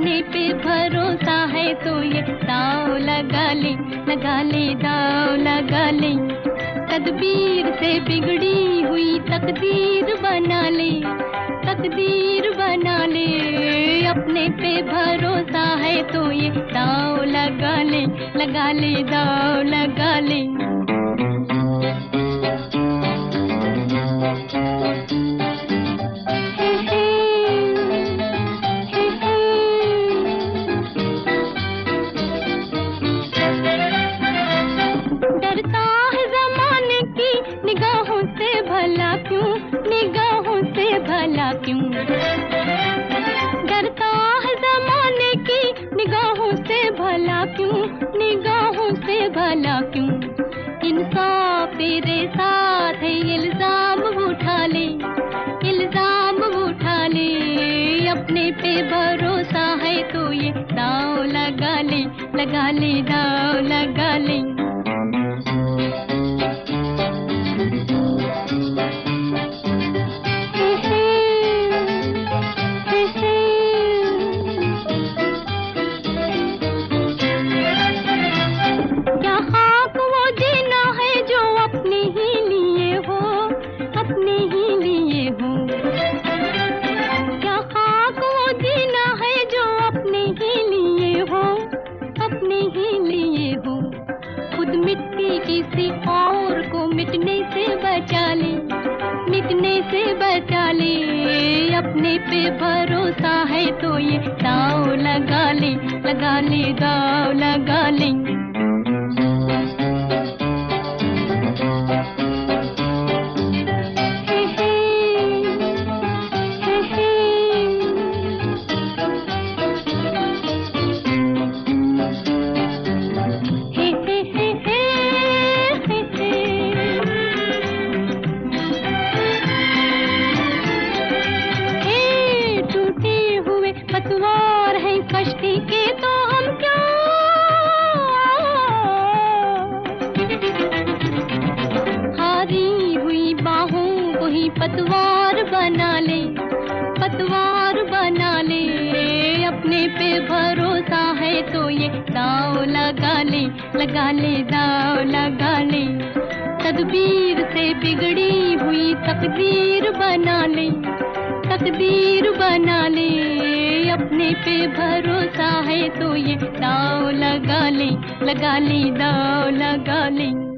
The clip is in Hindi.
अपने पे भरोसा है तो ये दाव लगा ले, लगा ले, दाव लगा ले। तदबीर से बिगड़ी हुई तकदीर बना ले, तकदीर बना ले। अपने पे भरोसा है तो ये दाव लगा ले, लगा ले, दाव लगा ले। डरता है ज़माने की निगाहों से भला क्यों, निगाहों से भला क्यों। डरता है ज़माने की निगाहों से भला क्यों, निगाहों से भला क्यों। इंसाफ तेरे साथ है, इल्जाम उठा ले, इल्जाम उठा ले। अपने पे भरोसा है तो ये दाव लगा ले, लगा ले, दाव लगा ले। क्या खाक वो जीना है जो अपने ही लिए हो, अपने ही लिए हो। क्या खाक वो जीना है जो अपने ही लिए हो, अपने ही लिए हो। खुद मिट्टी किसी और को मिटने से बचा ले, मिटने से बचा ले। अपने पे भरोसा है तो ये दाव लगा ले, लगा ले, दाव लगा ले। पतवार है कश्ती के तो हम क्या, हारी हुई बाहों को ही पतवार बना ले, पतवार बना ले। अपने पे भरोसा है तो ये दाव लगा ले, लगा ले, दाव लगा ले। तदबीर से बिगड़ी हुई तकदीर बना ले, तकदीर बना ले। अपने पे भरोसा है तो ये दाव लगा ले, लगा ले, दाव लगा ले।